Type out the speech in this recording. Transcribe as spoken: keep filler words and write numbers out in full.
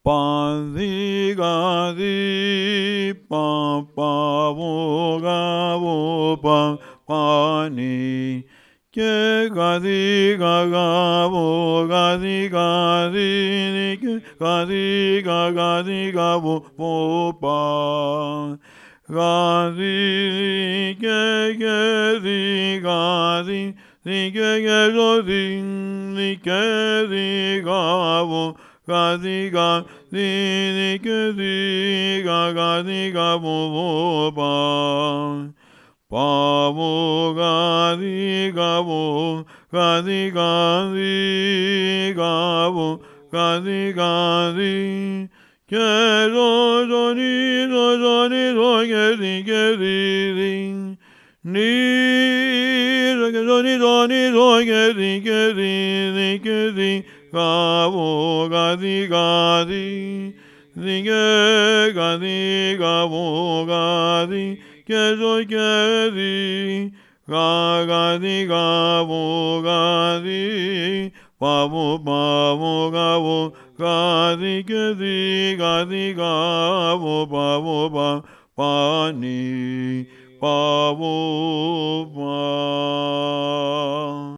pa di ga di pa pa wo ga wo pa pa ni ke ga di ga ga wo ga di ga di ni ke ga di ga ga di ga wo wo pa ga di ke ke di ga di ni ke ke ro di ni ke di ga wo ga di ga di ni ke di ga ga di ga wo wo pa pa wo ga di ga wo ga di ga di ga wo ga di ga di ke ro ro ni ro ro ni ro ke di ke di di ni ro ke ro ni ro ni ro ke di ke di di ke di ga wo ga di ga di di ke ga di ga wo ga di ke ro ke di ga ga di ga wo ga di pa wo pa wo ga wo ga di ke di ga di ga wo pa wo pa pa ni pa wo pa